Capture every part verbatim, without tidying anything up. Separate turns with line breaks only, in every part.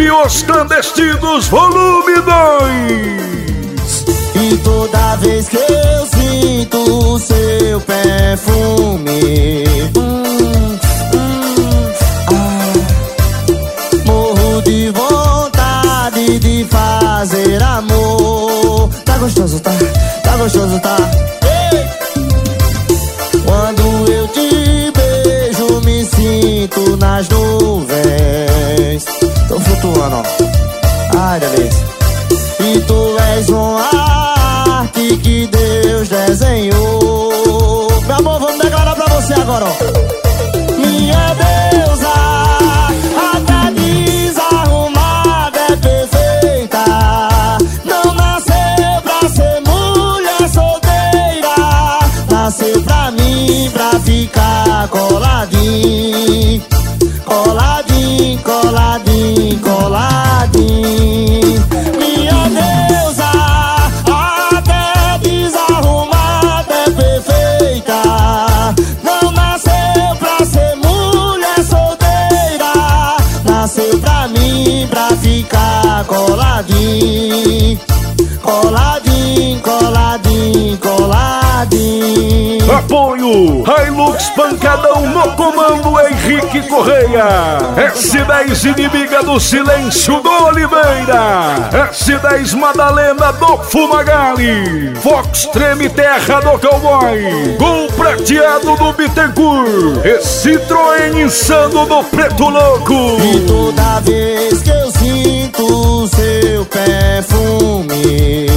e Os Clandestinos Volume dois.
E toda vez que eu sinto o seu perfume, hum, hum, ah, morro de vontade de fazer amor. Tá gostoso, tá? Tá gostoso, tá? Ei! Quando eu te beijo, me sinto nas nuvens. Tô flutuando, ó. Ai, delícia. E tu és um arte que Deus desenhou. Meu amor, vamos declarar pra você agora, ó. Minha deusa, até desarrumada é perfeita. Não nasceu pra ser mulher solteira. Nasceu pra mim, pra ficar coladinho. Coladinho, coladinho, coladinho. Minha deusa, até desarrumada é perfeita. Não nasceu pra ser mulher solteira. Nasceu pra mim, pra ficar coladinho. Coladinho, coladinho, coladinho.
Apoio Hilux Pancadão no comando Henrique Correia. S dez Inimiga do Silêncio do Oliveira. S dez Madalena do Fumagalli. Fox Treme Terra do Cowboy. Gol Prateado do Bittencourt. E Citroën Insano do Preto Louco.
E toda vez que eu sinto o seu perfume,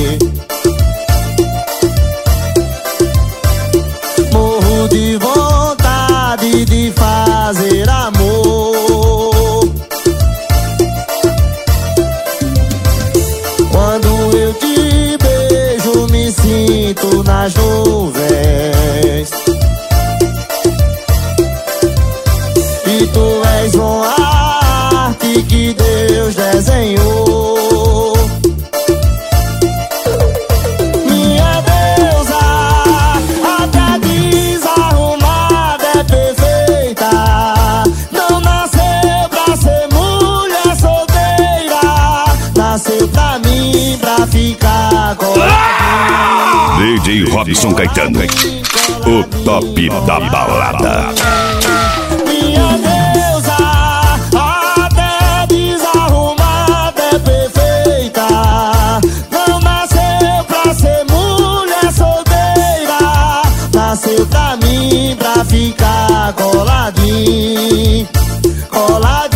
morro de vontade de fazer amor. Quando eu te beijo, me sinto nas nuvens. E tu és um arte que Deus desenhou. Minha deusa, até desarrumada é perfeita. Não nasceu pra ser mulher solteira. Nasceu pra mim, pra ficar coladinho.
D J Robson Caetano, o top da balada.
Minha deusa, até desarrumada é perfeita. Não nasceu pra ser mulher solteira. Nasceu pra mim, pra ficar coladinho. Coladinho.